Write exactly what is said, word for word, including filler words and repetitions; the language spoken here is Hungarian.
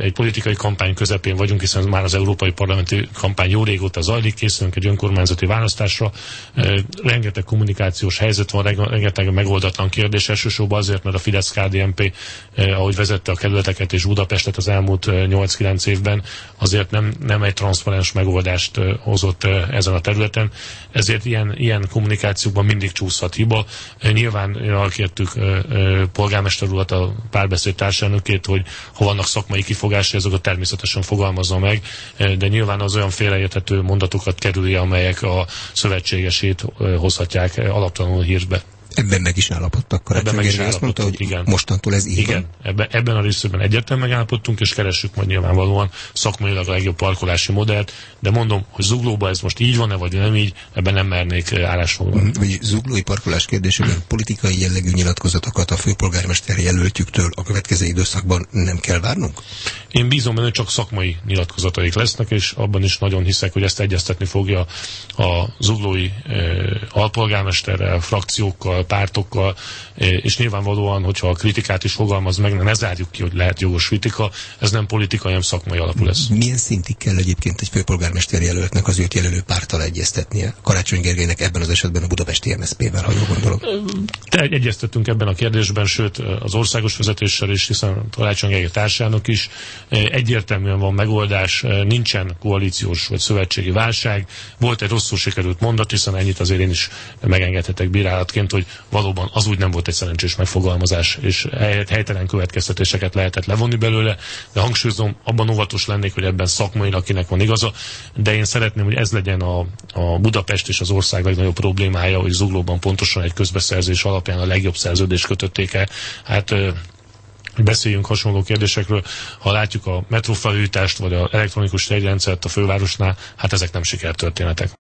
egy politikai kampány közepén vagyunk, hiszen már az európai parlamenti kampány jó régóta zajlik, készülünk egy önkormányzati választásra. Rengeteg kommunikációs helyzet van, rengeteg megoldatlan kérdés, elsősorban azért, mert a Fidesz-ká dé en pé, ahogy vezette a kerületeket és Budapestet az elmúlt nyolc-kilenc évben, azért nem, nem egy transzparens megoldást hozott ezen a területen, ezért ilyen, ilyen kommunikációkban mindig csúszhat hiba. Nyilván kértük polgármester urat, a Párbeszéd társelnökét, hogy ha vannak szakmai kifogásai, azokat természetesen fogalmazza meg, de nyilván az olyan félreérthető mondatokat kerülje, amelyek a szövetségesét hozhatják alaptalanul hírbe. Ebben meg is állapodtak. Karácsony Gergely azt mondta, hogy igen. Mostantól ez így igen. van. Ebben, ebben a részben egyértelműen megállapodtunk, és keressük majd nyilvánvalóan szakmailag a legjobb parkolási modellt, de mondom, hogy Zuglóban ez most így van-e, vagy nem így, ebben nem mernék állásfoglalni. Vagy zuglói parkolás kérdésében politikai jellegű nyilatkozatokat a főpolgármester jelöltjüktől a következő időszakban nem kell várnunk? Én bízom benne, hogy csak szakmai nyilatkozataik lesznek, és abban is nagyon hiszek, hogy ezt egyeztetni fogja a zuglói eh, alpolgármesterrel, frakciókkal, pártokkal, és nyilvánvalóan, hogyha a kritikát is fogalmaz meg, ne zárjuk ki, hogy lehet jogos kritika, ez nem politika, hanem szakmai alapú lesz. Milyen szintig kell egyébként egy főpolgármester jelöltnek az őt jelölő párttal egyeztetnie? Karácsony Gergelynek ebben az esetben a budapesti em es zé pé-vel, ha jól gondolom. Te egyeztettünk ebben a kérdésben, sőt az országos vezetéssel is, hiszen Karácsony Gergely társának is. Egyértelműen van megoldás, nincsen koalíciós vagy szövetségi válság. Volt egy rosszul sikerült mondat, hiszen ennyit azért én is megengedhetek bírálatként, hogy valóban az úgy nem volt egy szerencsés megfogalmazás, és helytelen következtetéseket lehetett levonni belőle, de hangsúlyozom, abban óvatos lennék, hogy ebben szakmailag kinek van igaza, de én szeretném, hogy ez legyen a, a Budapest és az ország legnagyobb problémája, hogy Zuglóban pontosan egy közbeszerzés alapján a legjobb szerződést kötötték el. Hát beszéljünk hasonló kérdésekről, ha látjuk a metrófelújítást vagy az elektronikus jegyrendszert a fővárosnál, hát ezek nem sikertörténetek.